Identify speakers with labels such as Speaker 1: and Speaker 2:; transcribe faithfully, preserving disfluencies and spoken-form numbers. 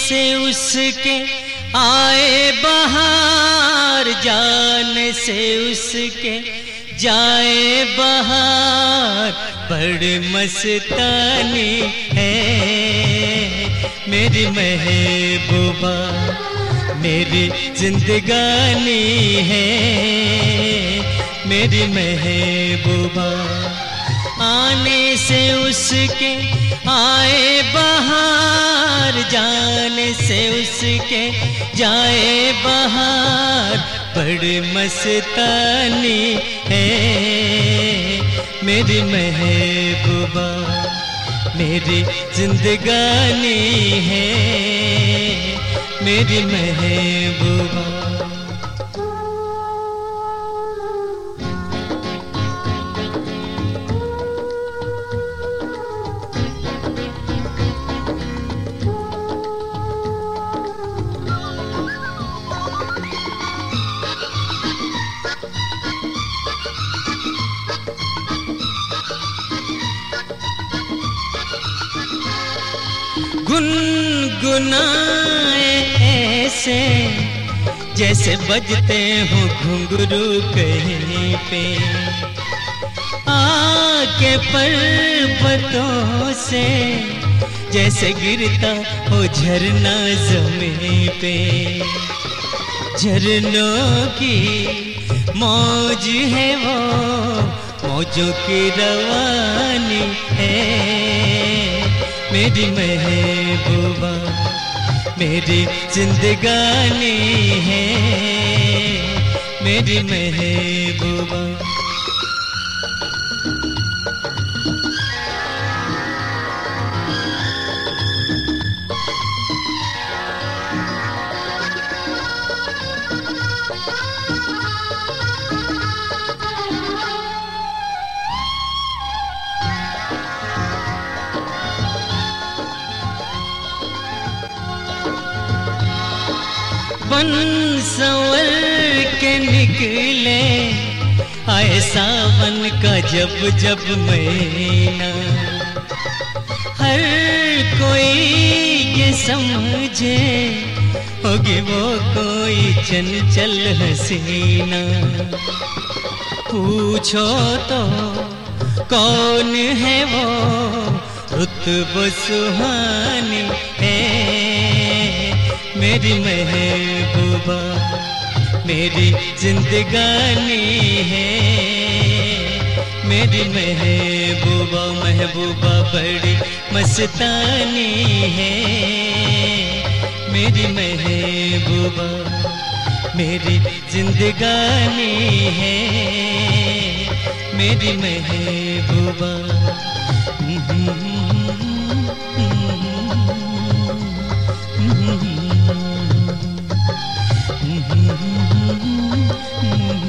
Speaker 1: से उसके आए बहार, जाने से उसके जाए बहार, बड़ी मस्तानी है मेरी महबूबा, मेरी जिंदगानी है मेरी महबूबा। आने से उसके आए बहार, जाने से उसके जाए बहार, बड़ी मस्तानी है मेरी महबूबा, मेरी जिंदगानी है मेरी महबूबा। गुनगुनाए ऐसे जैसे बजते हो घुंघरू कहीं पे, आके पर्वतों से जैसे गिरता हो झरना ज़मीं पे। झरनों की मौज है वो, मौजों की रवानी है मेरी महबूबा, मेरी जिंदगानी है मेरी महबूबा। बन संवर के निकले आए सावन का जब जब महीना, हर कोई ये समझे होगी वो कोई चंचल हसीना। पूछो तो कौन है वो रुतबा सुहानी है मेरी महबूबा, मेरी जिंदगानी है मेरी महबूबा। महबूबा बड़ी मस्तानी है मेरी महबूबा, मेरी जिंदगानी है मेरी महबूबा। Mm-hmm.